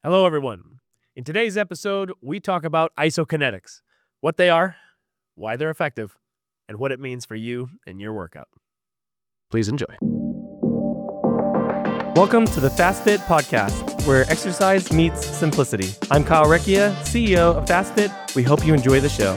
Hello, everyone. In today's episode, we talk about isokinetics, what they are, why they're effective, and what it means for you and your workout. Please enjoy. Welcome to the FastFit podcast, where exercise meets simplicity. I'm Kyle Recchia, CEO of FastFit. We hope you enjoy the show.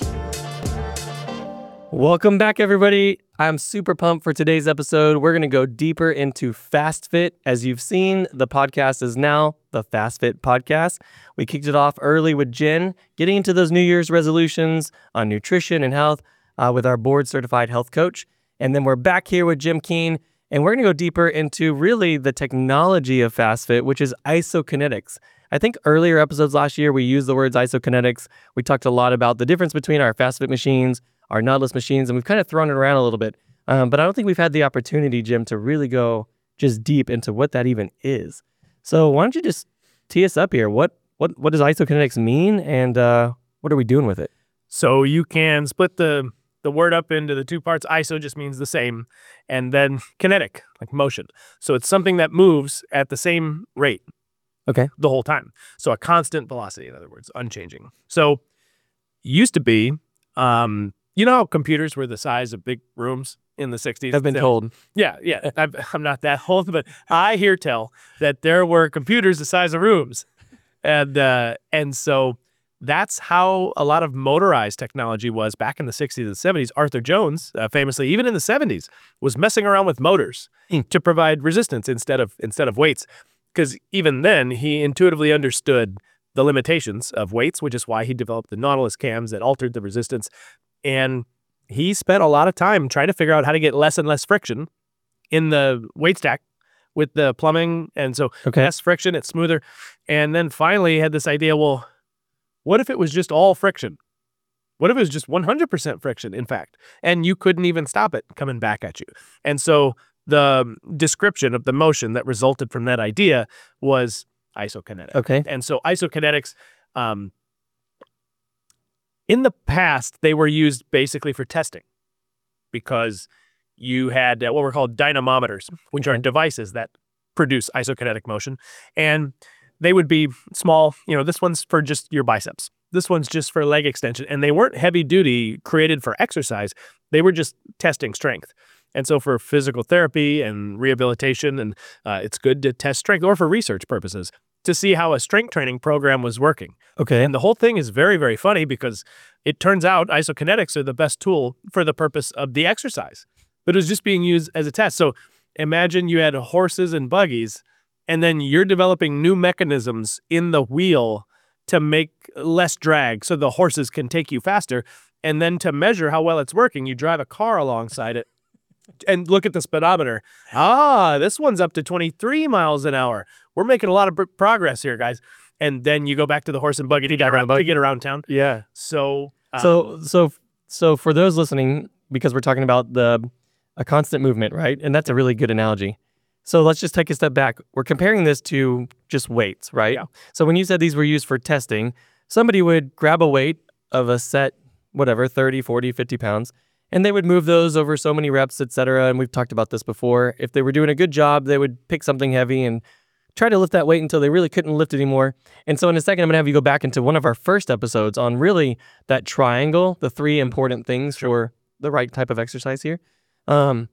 Welcome back, everybody. I'm super pumped for today's episode. We're going to go deeper into FastFit. As you've seen, the podcast is now the FastFit podcast. We kicked it off early with Jen, getting into those New Year's resolutions on nutrition and health with our board-certified health coach. And then we're back here with Jim Keene, and we're going to go deeper into really the technology of FastFit, which is isokinetics. I think earlier episodes last year, we used the words isokinetics. We talked a lot about the difference between our FastFit machines, our Nautilus machines, and we've kind of thrown it around a little bit. But I don't think we've had the opportunity, Jim, to really go just deep into what that even is. So why don't you just tee us up here? What does isokinetics mean, and what are we doing with it? So you can split the word up into the two parts. Iso just means the same, and then kinetic, like motion. So it's something that moves at the same rate the whole time. So a constant velocity, in other words, unchanging. So used to be, you know how computers were the size of big rooms in the 60s? I've been told. Yeah. I'm not that old, but I hear tell that there were computers the size of rooms. And so that's how a lot of motorized technology was back in the 60s and 70s. Arthur Jones, famously, even in the 70s, was messing around with motors to provide resistance instead of weights. Because even then, he intuitively understood the limitations of weights, which is why he developed the Nautilus cams that altered the resistance. And he spent a lot of time trying to figure out how to get less and less friction in the weight stack with the plumbing. And so less friction, it's smoother. And then finally he had this idea, well, what if it was just all friction? What if it was just 100% friction, in fact? And you couldn't even stop it coming back at you. And so the description of the motion that resulted from that idea was isokinetic. And so isokinetics, in the past, they were used basically for testing because you had what were called dynamometers, which are devices that produce isokinetic motion. And they would be small. You know, this one's for just your biceps. This one's just for leg extension. And they weren't heavy duty, created for exercise. They were just testing strength. And so for physical therapy and rehabilitation, and it's good to test strength, or for research purposes, to see how a strength training program was working. And the whole thing is very, very funny because it turns out isokinetics are the best tool for the purpose of the exercise, but it was just being used as a test. So imagine you had horses and buggies, and then you're developing new mechanisms in the wheel to make less drag so the horses can take you faster. And then to measure how well it's working, you drive a car alongside it and look at the speedometer. This one's up to 23 miles an hour. We're making a lot of progress here, guys. And then you go back to the horse and buggy to get around town. Yeah. So for those listening, because we're talking about a constant movement, right? And that's a really good analogy. So let's just take a step back. We're comparing this to just weights, right? Yeah. So when you said these were used for testing, somebody would grab a weight of a set, 30, 40, 50 pounds, and they would move those over so many reps, et cetera. And we've talked about this before. If they were doing a good job, they would pick something heavy and try to lift that weight until they really couldn't lift anymore. And so in a second, I'm going to have you go back into one of our first episodes on really that triangle, the three important things for the right type of exercise here. And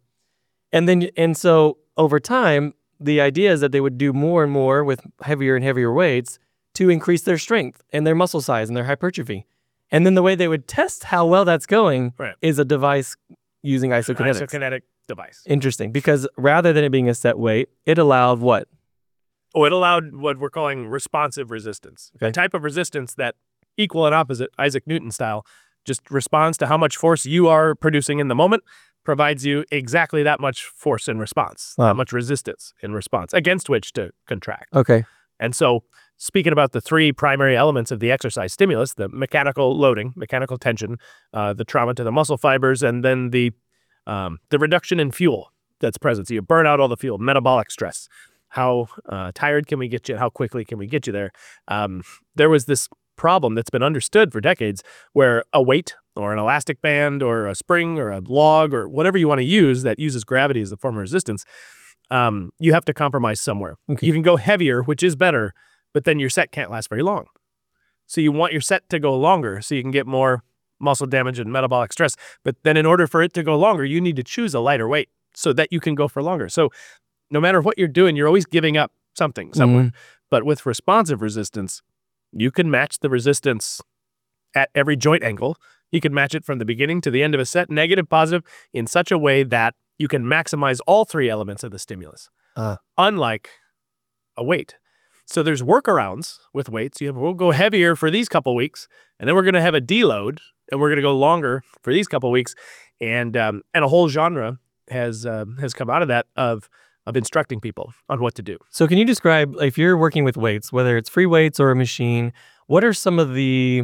so over time, the idea is that they would do more and more with heavier and heavier weights to increase their strength and their muscle size and their hypertrophy. And then the way they would test how well that's going is a device using isokinetics. Isokinetic device. Interesting, because rather than it being a set weight, it allowed what? It allowed what we're calling responsive resistance. A type of resistance that, equal and opposite, Isaac Newton style, just responds to how much force you are producing in the moment, provides you exactly that much force in response, that much resistance in response, against which to contract. And so speaking about the three primary elements of the exercise stimulus, the mechanical loading, mechanical tension, the trauma to the muscle fibers, and then the reduction in fuel that's present. So you burn out all the fuel, metabolic stress. How tired can we get you? How quickly can we get you there? There was this problem that's been understood for decades where a weight or an elastic band or a spring or a log or whatever you want to use that uses gravity as a form of resistance, you have to compromise somewhere. You can go heavier, which is better, but then your set can't last very long. So you want your set to go longer so you can get more muscle damage and metabolic stress. But then in order for it to go longer, you need to choose a lighter weight so that you can go for longer. So no matter what you're doing, you're always giving up something somewhere. But with responsive resistance, you can match the resistance at every joint angle. You can match it from the beginning to the end of a set, negative, positive, in such a way that you can maximize all three elements of the stimulus, unlike a weight. So there's workarounds with weights. We'll go heavier for these couple weeks, and then we're going to have a deload, and we're going to go longer for these couple weeks. And a whole genre has come out of that of instructing people on what to do. So can you describe, if you're working with weights, whether it's free weights or a machine, what are some of the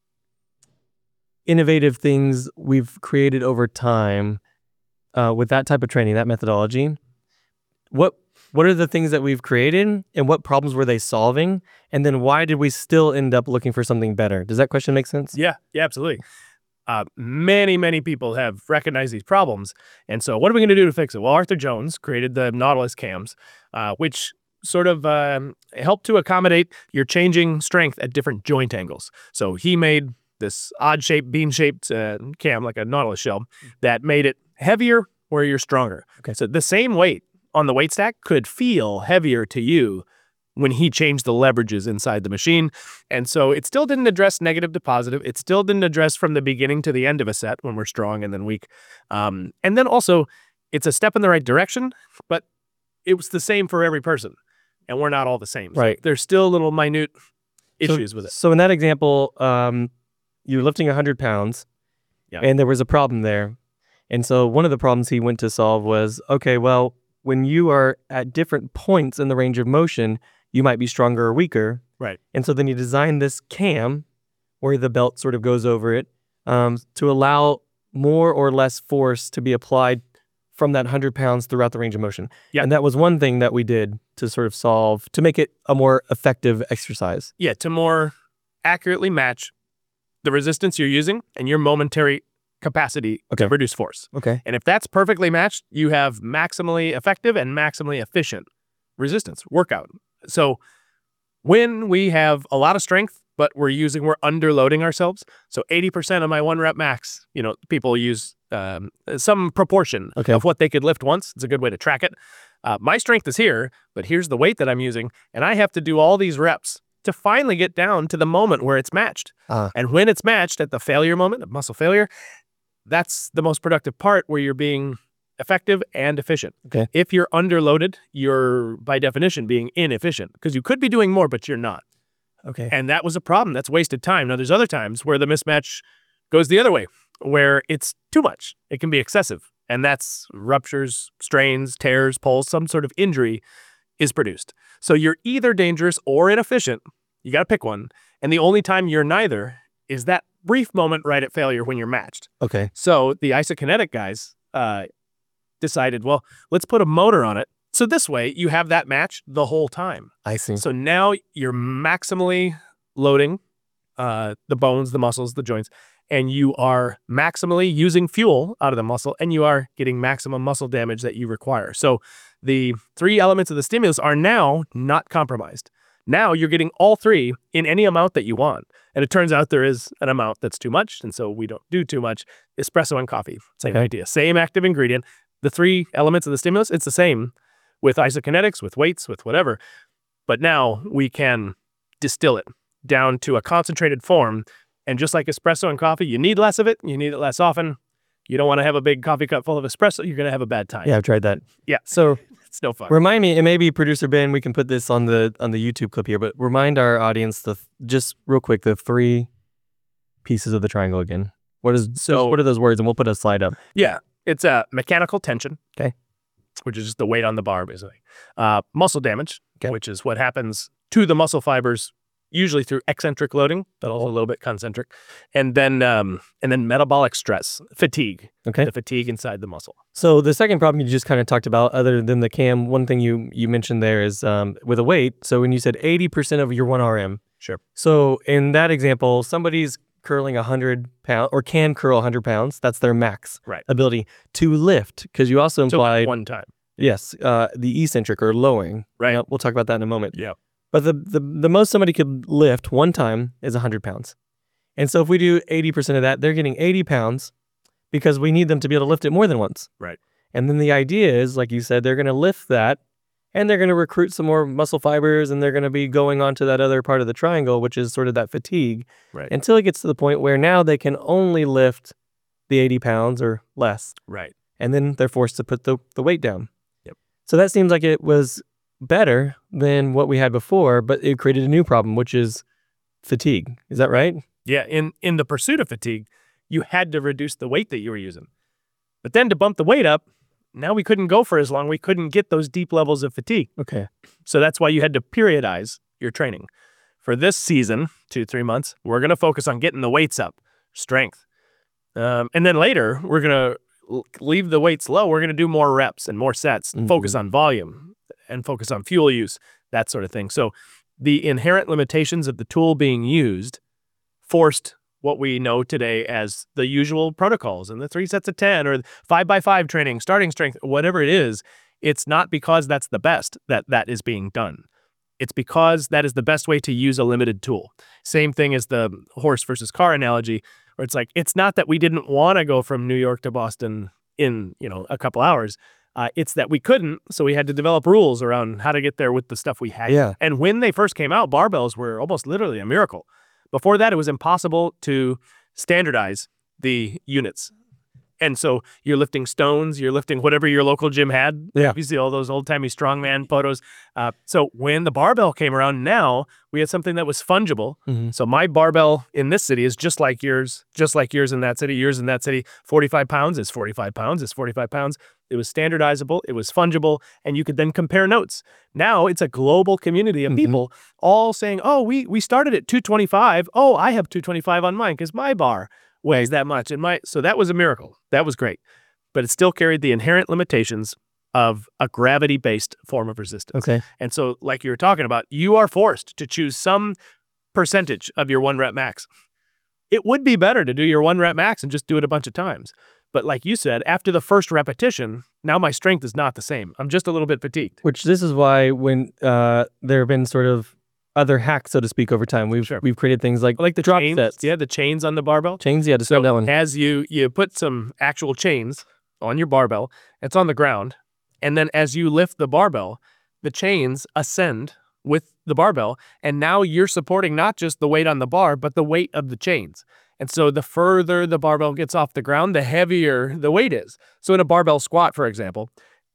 innovative things we've created over time with that type of training, that methodology? What are the things that we've created, and what problems were they solving? And then why did we still end up looking for something better? Does that question make sense? Yeah, absolutely. Many people have recognized these problems. And so what are we going to do to fix it? Well, Arthur Jones created the Nautilus cams, which sort of help to accommodate your changing strength at different joint angles. So he made this odd-shaped, bean-shaped cam, like a Nautilus shell, that made it heavier where you're stronger. Okay. So the same weight on the weight stack could feel heavier to you when he changed the leverages inside the machine. And so it still didn't address negative to positive. It still didn't address from the beginning to the end of a set when we're strong and then weak. And then also, it's a step in the right direction, but it was the same for every person. And we're not all the same. So right. There's still little minute issues with it. So in that example, you're lifting 100 pounds, and there was a problem there. And so one of the problems he went to solve was, okay, well, when you are at different points in the range of motion, you might be stronger or weaker. Right. And so then you design this cam where the belt sort of goes over it to allow more or less force to be applied from that 100 pounds throughout the range of motion. Yeah. And that was one thing that we did to sort of solve, to make it a more effective exercise. Yeah, to more accurately match the resistance you're using and your momentary capacity to produce force. Okay. And if that's perfectly matched, you have maximally effective and maximally efficient resistance workout. So when we have a lot of strength, but we're underloading ourselves. So 80% of my 1 rep max, people use some proportion of what they could lift once. It's a good way to track it. My strength is here, but here's the weight that I'm using. And I have to do all these reps to finally get down to the moment where it's matched. And when it's matched at the failure moment of muscle failure, that's the most productive part where you're being effective and efficient. Okay. If you're underloaded, you're by definition being inefficient because you could be doing more, but you're not. Okay. And that was a problem. That's wasted time. Now, there's other times where the mismatch goes the other way, where it's too much. It can be excessive. And that's ruptures, strains, tears, pulls, some sort of injury is produced. So you're either dangerous or inefficient. You got to pick one. And the only time you're neither is that brief moment right at failure when you're matched. Okay. So the isokinetic guys decided, well, let's put a motor on it. So this way you have that match the whole time. I see. So now you're maximally loading the bones, the muscles, the joints, and you are maximally using fuel out of the muscle, and you are getting maximum muscle damage that you require. So the 3 elements of the stimulus are now not compromised. Now you're getting all 3 in any amount that you want. And it turns out there is an amount that's too much, and so we don't do too much. Espresso and coffee, same idea. Same active ingredient. The 3 elements of the stimulus, it's the same with isokinetics, with weights, with whatever. But now we can distill it down to a concentrated form. And just like espresso and coffee, you need less of it. You need it less often. You don't want to have a big coffee cup full of espresso. You're going to have a bad time. Yeah, I've tried that. Yeah. So it's no fun. Remind me, and maybe producer Ben, we can put this on the YouTube clip here, but remind our audience just real quick, the 3 pieces of the triangle again. What are those words? And we'll put a slide up. Yeah. It's a mechanical tension. Okay. Which is just the weight on the bar, basically. Muscle damage, okay, which is what happens to the muscle fibers, usually through eccentric loading, but also a little bit concentric. And then metabolic stress, fatigue. Okay. The fatigue inside the muscle. So the second problem you just kind of talked about, other than the cam, one thing you mentioned there is with a weight. So when you said 80% of your 1 RM. Sure. So in that example, somebody's curling 100 pounds or can curl 100 pounds. That's their max ability to lift, because you also implied one time. Yes, the eccentric or lowering. Right. We'll talk about that in a moment. Yeah. But the most somebody could lift one time is 100 pounds. And so if we do 80% of that, they're getting 80 pounds because we need them to be able to lift it more than once. Right. And then the idea is, like you said, they're going to lift that and they're going to recruit some more muscle fibers and they're going to be going on to that other part of the triangle, which is sort of that fatigue, Right. until it gets to the point where now they can only lift the 80 pounds or less. Right. And then they're forced to put the weight down. Yep. So that seems like it was better than what we had before, but it created a new problem, which is fatigue. Is that right? Yeah. In the pursuit of fatigue, you had to reduce the weight that you were using. But then to bump the weight up, now we couldn't go for as long. We couldn't get those deep levels of fatigue. Okay. So that's why you had to periodize your training. For this season, 2-3 months, we're going to focus on getting the weights up, strength. And then later, we're going to leave the weights low. We're going to do more reps and more sets, focus on volume and focus on fuel use, that sort of thing. So the inherent limitations of the tool being used forced what we know today as the usual protocols and the 3 sets of 10 or 5x5 training, starting strength, whatever it is. It's not because that's the best that is being done. It's because that is the best way to use a limited tool. Same thing as the horse versus car analogy, where it's like, it's not that we didn't want to go from New York to Boston in, a couple hours. It's that we couldn't, so we had to develop rules around how to get there with the stuff we had. Yeah. And when they first came out, barbells were almost literally a miracle. Before that, it was impossible to standardize the units. And so you're lifting stones, you're lifting whatever your local gym had. Yeah. You see all those old-timey strongman photos. So when the barbell came around, now we had something that was fungible. So my barbell in this city is just like yours in that city, yours in that city. 45 pounds is 45 pounds is 45 pounds. It was standardizable, it was fungible, and you could then compare notes. Now it's a global community of people all saying, oh, we started at 225. Oh, I have 225 on mine because my bar weighs that much. So that was a miracle. That was great. But it still carried the inherent limitations of a gravity-based form of resistance. Okay. And so like you were talking about, you are forced to choose some percentage of your 1 rep max. It would be better to do your 1 rep max and just do it a bunch of times. But like you said, after the first repetition, now my strength is not the same. I'm just a little bit fatigued. Which this is why when there have been sort of other hacks, so to speak, over time, we've created things like the drop chains, sets. Yeah, the chains on the barbell. Chains, yeah, describe that one. As you put some actual chains on your barbell, it's on the ground, and then as you lift the barbell, the chains ascend with the barbell, and now you're supporting not just the weight on the bar, but the weight of the chains. And so the further the barbell gets off the ground, the heavier the weight is. So in a barbell squat, for example,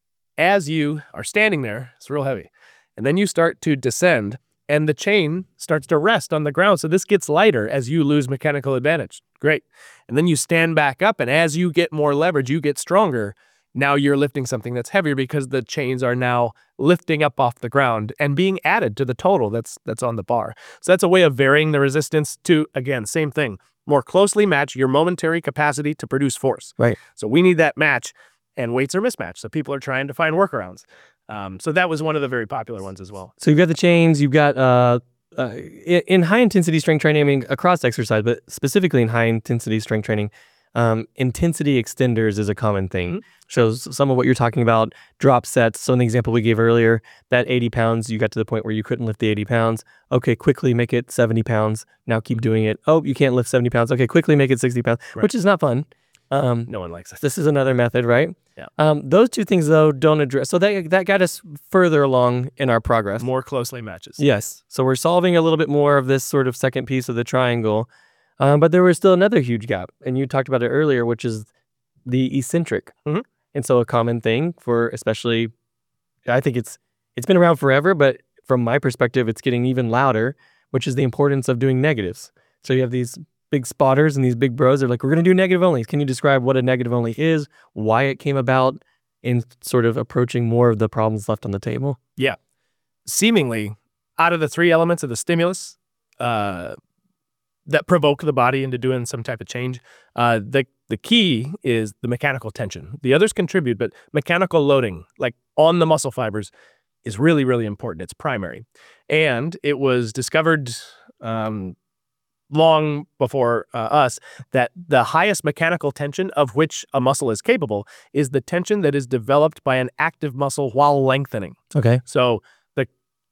as you are standing there, it's real heavy, and then you start to descend, and the chain starts to rest on the ground. So this gets lighter as you lose mechanical advantage. Great. And then you stand back up, and as you get more leverage, you get stronger. Now you're lifting something that's heavier because the chains are now lifting up off the ground and being added to the total that's on the bar. So that's a way of varying the resistance to, again, same thing, more closely match your momentary capacity to produce force. Right. So we need that match, and weights are mismatched. So people are trying to find workarounds. So that was one of the very popular ones as well. So you've got the chains, you've got in high intensity strength training, I mean across exercise, but specifically in high intensity strength training, intensity extenders is a common thing. Shows some of what you're talking about, drop sets. So an example we gave earlier, that 80 pounds, you got to the point where you couldn't lift the 80 pounds. Okay, quickly make it 70 pounds. Now keep doing it. Oh, you can't lift 70 pounds. Okay, quickly make it 60 pounds, which is not fun. No one likes it. This is another method, right? Yeah. Those two things, though, don't address. So that got us further along in our progress. More closely matches. Yes. So we're solving a little bit more of this sort of second piece of the triangle. But there was still another huge gap. And you talked about it earlier, which is the eccentric. And so a common thing for especially, I think it's been around forever, but from my perspective, it's getting even louder, which is the importance of doing negatives. So you have these big spotters and these big bros are like, we're going to do negative only. Can you describe what a negative only is, why it came about, in sort of approaching more of the problems left on the table? Yeah. Seemingly, out of the 3 elements of the stimulus that provoke the body into doing some type of change, the key is the mechanical tension. The others contribute, but mechanical loading, like on the muscle fibers, is really, really important. It's primary. And it was discovered long before us that the highest mechanical tension of which a muscle is capable is the tension that is developed by an active muscle while lengthening. Okay. So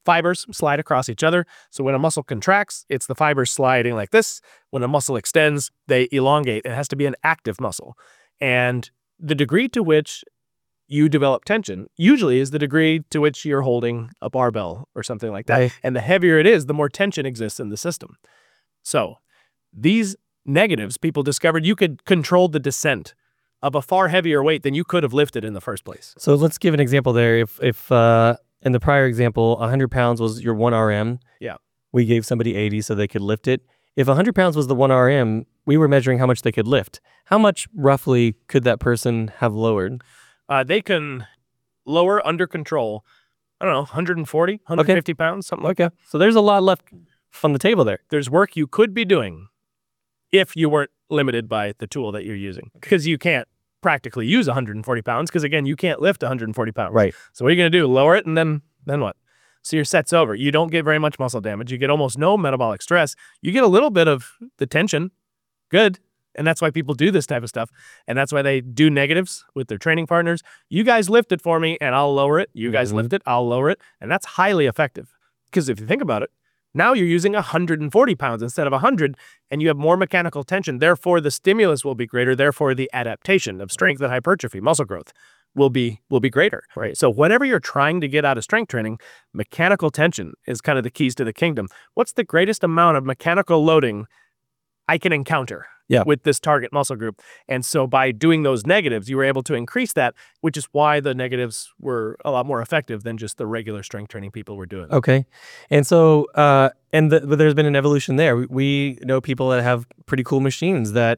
fibers slide across each other. So when a muscle contracts, it's the fibers sliding like this. When a muscle extends, they elongate. It has to be an active muscle. And the degree to which you develop tension usually is the degree to which you're holding a barbell or something like that. Right. And the heavier it is, the more tension exists in the system. So these negatives, people discovered you could control the descent of a far heavier weight than you could have lifted in the first place. So let's give an example there. If in the prior example, 100 pounds was your 1 RM. Yeah. We gave somebody 80 so they could lift it. If 100 pounds was the 1 RM, we were measuring how much they could lift. How much roughly could that person have lowered? They can lower under control, I don't know, 140, 150 pounds, something like that. Okay. So there's a lot left on the table there. There's work you could be doing if you weren't limited by the tool that you're using. Because you can't practically use 140 pounds because, again, you can't lift 140 pounds. Right. So what are you going to do? Lower it and then what? So your set's over. You don't get very much muscle damage. You get almost no metabolic stress. You get a little bit of the tension. Good. And that's why people do this type of stuff. And that's why they do negatives with their training partners. You guys lift it for me and I'll lower it. You guys lift it, I'll lower it. And that's highly effective. Because if you think about it, now you're using 140 pounds instead of 100, and you have more mechanical tension. Therefore, the stimulus will be greater. Therefore, the adaptation of strength and hypertrophy, muscle growth, will be greater. Right. So whenever you're trying to get out of strength training, mechanical tension is kind of the keys to the kingdom. What's the greatest amount of mechanical loading I can encounter with this target muscle group? And so by doing those negatives, you were able to increase that, which is why the negatives were a lot more effective than just the regular strength training people were doing. Okay. And so, but there's been an evolution there. We know people that have pretty cool machines that,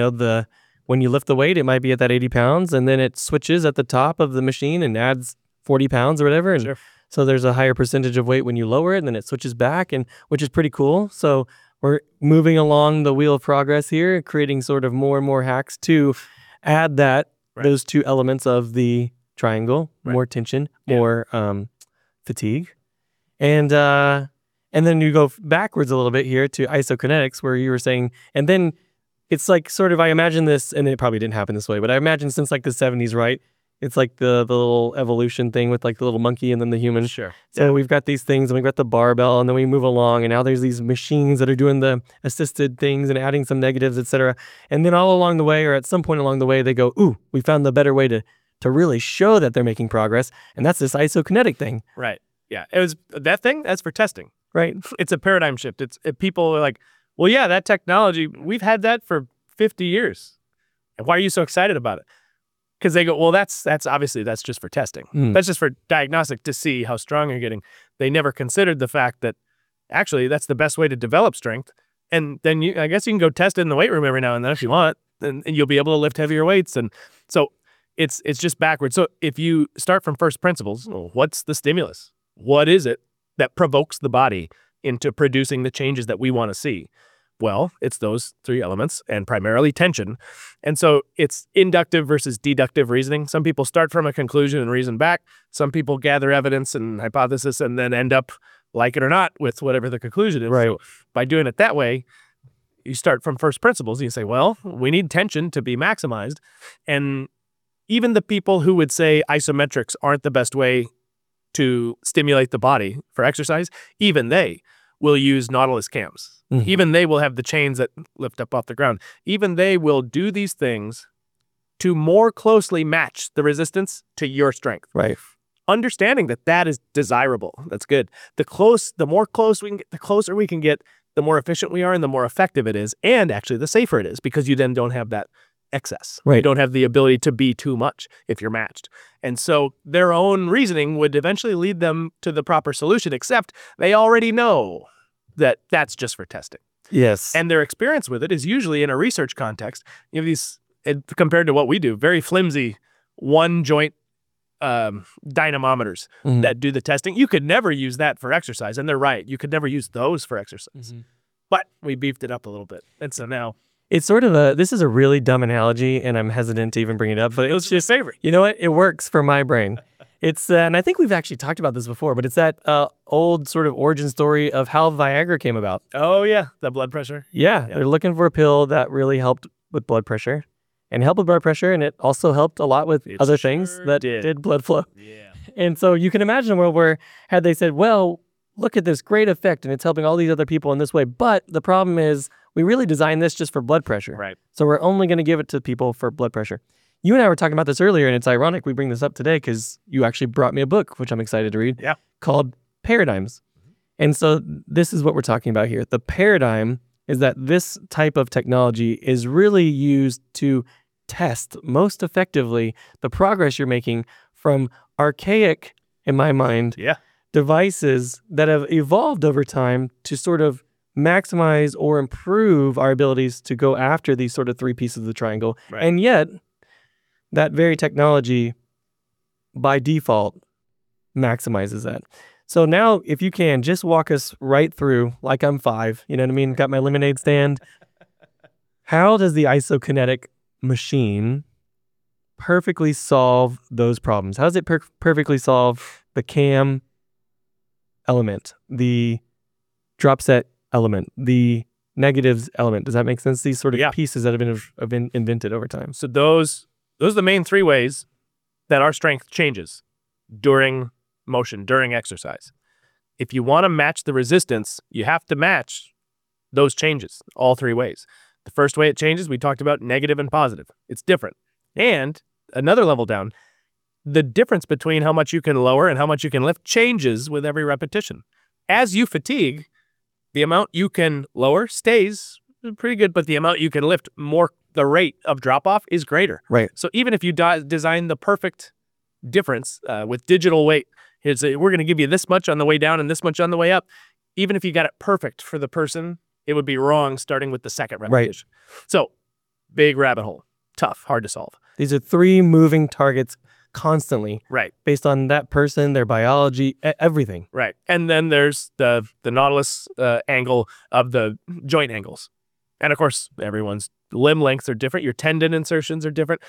when you lift the weight, it might be at that 80 pounds, and then it switches at the top of the machine and adds 40 pounds or whatever. And so there's a higher percentage of weight when you lower it, and then it switches back, and which is pretty cool. So we're moving along the wheel of progress here, creating sort of more and more hacks to add those two elements of the triangle, more tension, more fatigue. And then you go backwards a little bit here to isokinetics, where you were saying, and then it's like sort of, I imagine this, and it probably didn't happen this way, but I imagine since like the 70s, right? It's like the little evolution thing with like the little monkey and then the human. Sure. So we've got these things and we've got the barbell, and then we move along, and now there's these machines that are doing the assisted things and adding some negatives, etc. And then all along the way, or at some point along the way, they go, ooh, we found the better way to really show that they're making progress. And that's this isokinetic thing. Right. Yeah. It was that thing. That's for testing. Right. It's a paradigm shift. People are like, well, yeah, that technology, we've had that for 50 years. And why are you so excited about it? Because they go, well, that's obviously that's just for testing. That's just for diagnostic to see how strong you're getting. They never considered the fact that actually that's the best way to develop strength. And then I guess you can go test it in the weight room every now and then if you want, and you'll be able to lift heavier weights. And so it's just backwards. So if you start from first principles, what's the stimulus? What is it that provokes the body into producing the changes that we want to see? Well, it's those three elements and primarily tension. And so it's inductive versus deductive reasoning. Some people start from a conclusion and reason back. Some people gather evidence and hypothesis and then end up, like it or not, with whatever the conclusion is. Right. So by doing it that way, you start from first principles and you say, well, we need tension to be maximized. And even the people who would say isometrics aren't the best way to stimulate the body for exercise, even they will use Nautilus cams. Even they will have the chains that lift up off the ground. Even they will do these things to more closely match the resistance to your strength. Right. Understanding that is desirable. That's good. The closer we can get, the more efficient we are and the more effective it is. And actually the safer it is, because you then don't have that excess. Right. You don't have the ability to be too much if you're matched. And so their own reasoning would eventually lead them to the proper solution, except they already know that that's just for testing. Yes. And their experience with it is usually in a research context. You have these, compared to what we do, very flimsy one joint dynamometers that do the testing. You could never use that for exercise. And they're right. You could never use those for exercise. But we beefed it up a little bit. And so now it's sort of this is a really dumb analogy, and I'm hesitant to even bring it up, but it's just, favorite. You know what? It works for my brain. It's, and I think we've actually talked about this before, but it's that old sort of origin story of how Viagra came about. Oh, yeah. The blood pressure. Yeah. They're looking for a pill that really helped with blood pressure and helped with blood pressure. And it also helped a lot with other things that did blood flow. Yeah. And so you can imagine a world where had they said, well, look at this great effect and it's helping all these other people in this way. But the problem is we really designed this just for blood pressure. Right. So we're only going to give it to people for blood pressure. You and I were talking about this earlier, and it's ironic we bring this up today because you actually brought me a book, which I'm excited to read, called Paradigms. And so this is what we're talking about here. The paradigm is that this type of technology is really used to test most effectively the progress you're making from archaic, in my mind, devices that have evolved over time to sort of maximize or improve our abilities to go after these sort of three pieces of the triangle. Right. And yet, that very technology, by default, maximizes that. So now, if you can, just walk us right through, like I'm 5, you know what I mean? Got my lemonade stand. How does the isokinetic machine perfectly solve those problems? How does it perfectly solve the cam element, the drop set element, the negatives element? Does that make sense? These sort of pieces that have been invented over time. So those are the main 3 ways that our strength changes during motion, during exercise. If you want to match the resistance, you have to match those changes all 3 ways. The first way it changes, we talked about negative and positive. It's different. And another level down, the difference between how much you can lower and how much you can lift changes with every repetition. As you fatigue, the amount you can lower stays pretty good, but the amount you can lift, the rate of drop-off is greater. Right. So even if you design the perfect difference with digital weight, we're going to give you this much on the way down and this much on the way up. Even if you got it perfect for the person, it would be wrong starting with the second repetition. Right. So big rabbit hole, tough, hard to solve. These are 3 moving targets constantly. Right. Based on that person, their biology, everything. Right. And then there's the Nautilus angle of the joint angles. And of course, everyone's limb lengths are different. Your tendon insertions are different.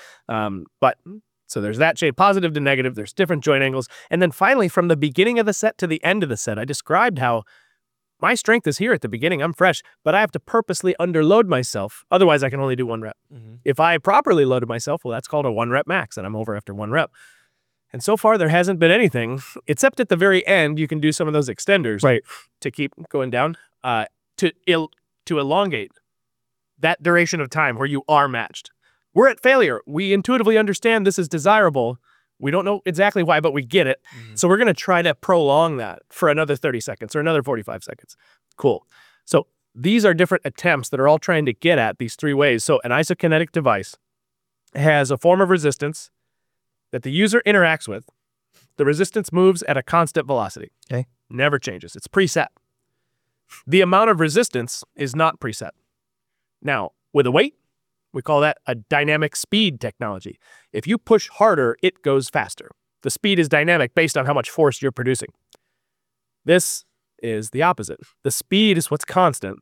So there's that shape, positive to negative. There's different joint angles. And then finally, from the beginning of the set to the end of the set, I described how my strength is here at the beginning. I'm fresh, but I have to purposely underload myself. Otherwise, I can only do 1 rep. Mm-hmm. If I properly loaded myself, well, that's called a 1 rep max, and I'm over after 1 rep. And so far, there hasn't been anything, except at the very end, you can do some of those extenders to keep going down, to elongate that duration of time where you are matched. We're at failure. We intuitively understand this is desirable. We don't know exactly why, but we get it. Mm-hmm. So we're going to try to prolong that for another 30 seconds or another 45 seconds. Cool. So these are different attempts that are all trying to get at these 3 ways. So an isokinetic device has a form of resistance that the user interacts with. The resistance moves at a constant velocity. Okay. Never changes. It's preset. The amount of resistance is not preset. Now, with a weight, we call that a dynamic speed technology. If you push harder, it goes faster. The speed is dynamic based on how much force you're producing. This is the opposite. The speed is what's constant,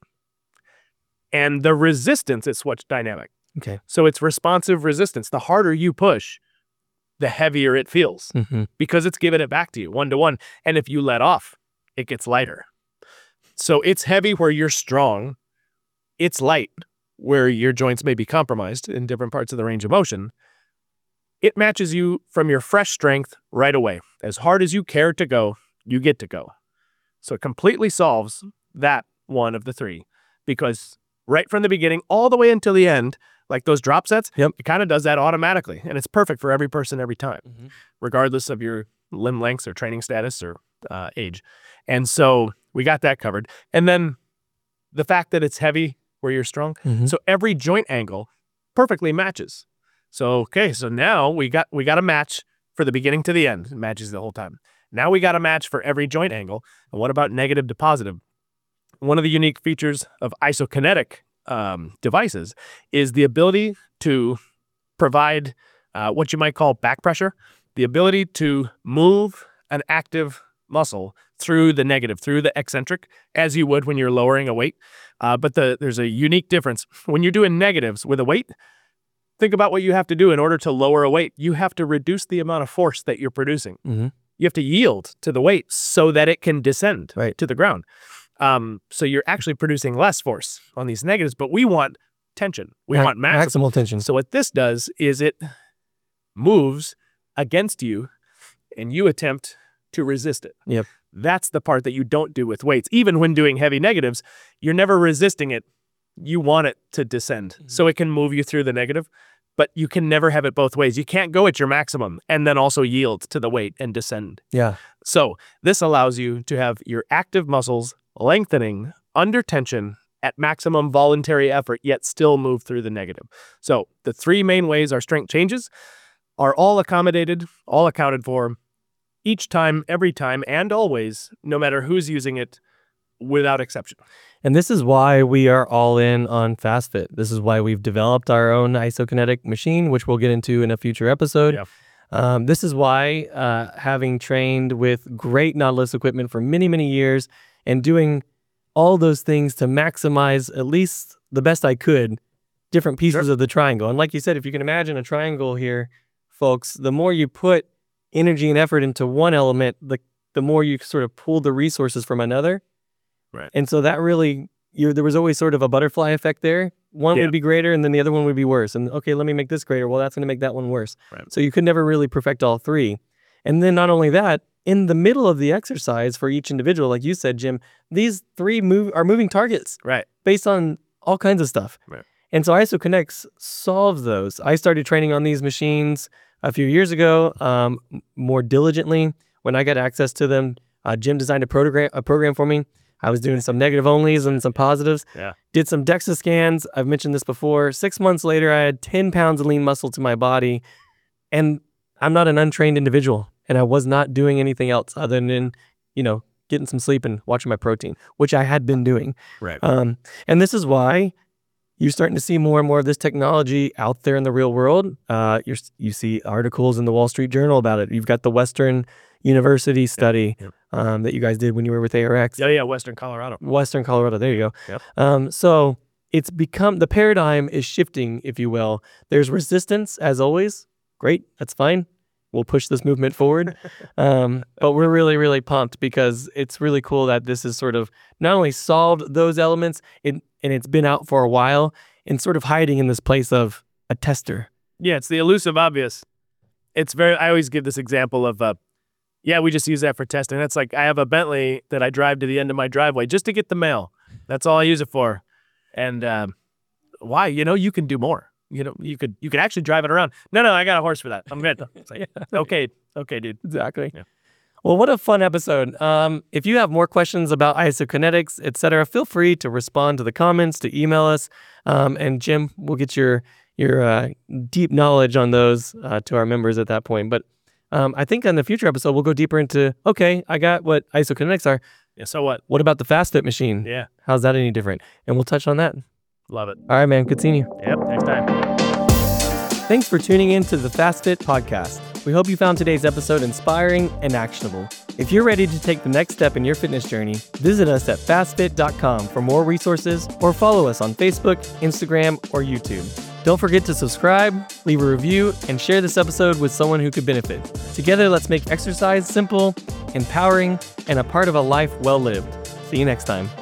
and the resistance is what's dynamic. Okay. So it's responsive resistance. The harder you push, the heavier it feels because it's giving it back to you 1-to-1. And if you let off, it gets lighter. So it's heavy where you're strong. It's light where your joints may be compromised in different parts of the range of motion. It matches you from your fresh strength right away. As hard as you care to go, you get to go. So it completely solves that one of the 3, because right from the beginning all the way until the end, like those drop sets, it kind of does that automatically. And it's perfect for every person every time, regardless of your limb lengths or training status or age. And so we got that covered. And then the fact that it's heavy where you're strong. So every joint angle perfectly matches. So now we got a match for the beginning to the end. It matches the whole time. Now we got a match for every joint angle. And what about negative to positive? One of the unique features of isokinetic devices is the ability to provide what you might call back pressure, the ability to move an active muscle through the negative, through the eccentric, as you would when you're lowering a weight. But there's a unique difference. When you're doing negatives with a weight, think about what you have to do in order to lower a weight. You have to reduce the amount of force that you're producing. You have to yield to the weight so that it can descend to the ground. So you're actually producing less force on these negatives, but we want tension. We want maximal tension. So what this does is it moves against you and you attempt to resist it. That's the part that you don't do with weights. Even when doing heavy negatives, you're never resisting it. You want it to descend so it can move you through the negative, but you can never have it both ways. You can't go at your maximum and then also yield to the weight and descend. Yeah. So this allows you to have your active muscles lengthening under tension at maximum voluntary effort, yet still move through the negative. So the three main ways our strength changes are all accommodated, all accounted for, each time, every time, and always, no matter who's using it, without exception. And this is why we are all in on FastFit. This is why we've developed our own isokinetic machine, which we'll get into in a future episode. Yeah. This is why, having trained with great Nautilus equipment for many, many years and doing all those things to maximize at least the best I could, different pieces of the triangle. And like you said, if you can imagine a triangle here, folks, the more you put energy and effort into one element, the more you sort of pull the resources from another. Right. And so that really, there was always sort of a butterfly effect there. One would be greater and then the other one would be worse. And okay, let me make this greater. Well, that's going to make that one worse. Right. So you could never really perfect all three. And then not only that, in the middle of the exercise for each individual, like you said, Jim, these three are moving targets. Right. Based on all kinds of stuff. Right. And so IsoKinetics solves those. I started training on these machines a few years ago, more diligently. When I got access to them, Jim designed a program for me. I was doing some negative onlys and some positives. Yeah. Did some DEXA scans. I've mentioned this before. 6 months later, I had 10 pounds of lean muscle to my body. And I'm not an untrained individual. And I was not doing anything else other than, getting some sleep and watching my protein, which I had been doing. Right. And this is why you're starting to see more and more of this technology out there in the real world. You see articles in the Wall Street Journal about it. You've got the Western University study that you guys did when you were with ARX. Yeah, Western Colorado. Western Colorado, there you go. Yep. So it's become, the paradigm is shifting, if you will. There's resistance, as always. Great, that's fine. We'll push this movement forward. But we're really, really pumped because it's really cool that this has sort of not only solved those elements, and it's been out for a while and sort of hiding in this place of a tester. Yeah, it's the elusive obvious. I always give this example of, we just use that for testing. That's like, I have a Bentley that I drive to the end of my driveway just to get the mail. That's all I use it for. And why? You can do more. You could actually drive it around. No, I got a horse for that. I'm good. It's like, okay, dude. Exactly. Yeah. Well, what a fun episode. If you have more questions about isokinetics, etc., feel free to respond to the comments, to email us. And Jim, we'll get your deep knowledge on those to our members at that point. But I think on the future episode, we'll go deeper into, okay, I got what isokinetics are. Yeah, so what? What about the FastFit machine? Yeah. How's that any different? And we'll touch on that. Love it. All right, man. Good seeing you. Yep, next time. Thanks for tuning in to the FastFit podcast. We hope you found today's episode inspiring and actionable. If you're ready to take the next step in your fitness journey, visit us at fastfit.com for more resources or follow us on Facebook, Instagram, or YouTube. Don't forget to subscribe, leave a review, and share this episode with someone who could benefit. Together, let's make exercise simple, empowering, and a part of a life well lived. See you next time.